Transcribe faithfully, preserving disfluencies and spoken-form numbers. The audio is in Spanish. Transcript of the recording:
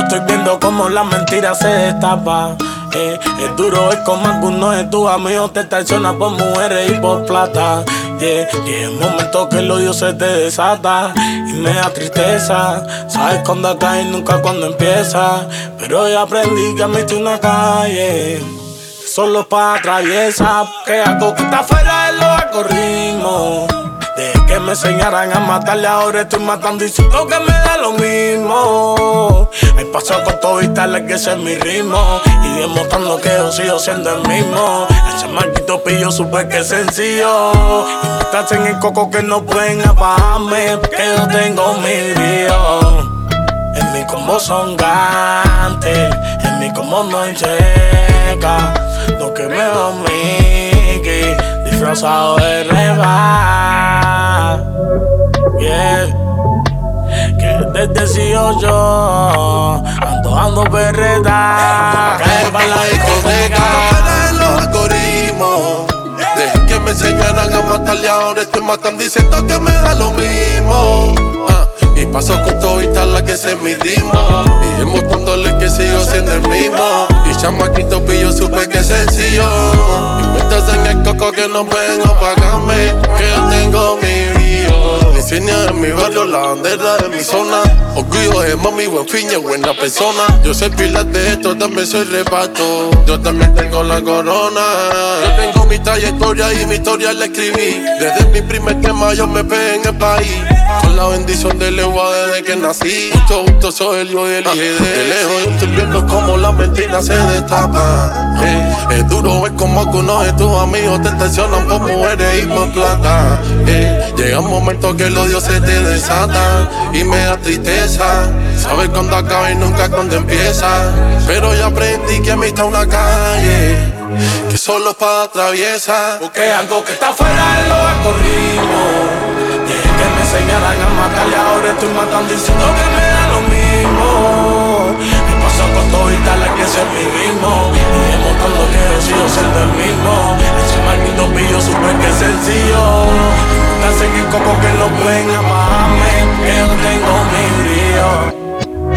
estoy viendo como la mentira se destapa. Eh, es duro, es como algunos de tus amigos te traicionan por mujeres y por plata. Yeah, y es momento que el odio se te desata y me da tristeza. Sabes cuándo acá y nunca cuando empieza. Pero ya aprendí que amiste una calle solo pa' atraviesa. Que algo que está fuera de los algoritmos. Desde que me enseñaran a matarle, ahora estoy matando y siento que me da lo mismo. Hay pasado con todo y tal que ese es mi ritmo. Y demostrando que yo sigo siendo el mismo. Ese marquito pillo supe que es sencillo. Y me estás en el coco que no pueden apagarme, porque yo tengo mi río. En mi combo son gantes, en mi combo no hay checa. Lo que me da Mickey, disfrazado de reba. Yeah. Que desde dieciocho ando ando perreta. Caer para la discoteca. En los algoritmos. Desde que me enseñaran a matarle, ahora estoy matando y siento que me da lo mismo. Ah, y paso con todo y tal la que se mi ritmo. Y demostrándole que sigo siendo el mismo. Y chamaquito pillo supe que es sencillo. Y metas en el coco que no pueden apagarme, que yo tengo mi río. Insignia de mi barrio, la bandera de mi zona. Orgullo de mami, buen fiña, buena persona. Yo soy pilar de esto, también soy reparto. Yo también tengo la corona. Yo tengo mi trayectoria y mi historia la escribí. Desde mi primer tema yo me pegué en el país. Con la bendición del Ewa desde que nací. Mucho gusto soy el yo y el I G D. De lejos yo estoy viendo como la mentira se destapa. Eh, es duro, es como algunos de tus amigos te traicionan por mujeres y por plata. Eh, llega un momento que el odio se te desata y me da tristeza. Sabes cuándo acaba y nunca cuando empieza. Pero ya aprendí que amistad una calle que solo para atraviesa. Porque algo que está fuera de los algoritmos. Desde que me enseñaran a matarle, ahora estoy matando y siento que me da lo mismo.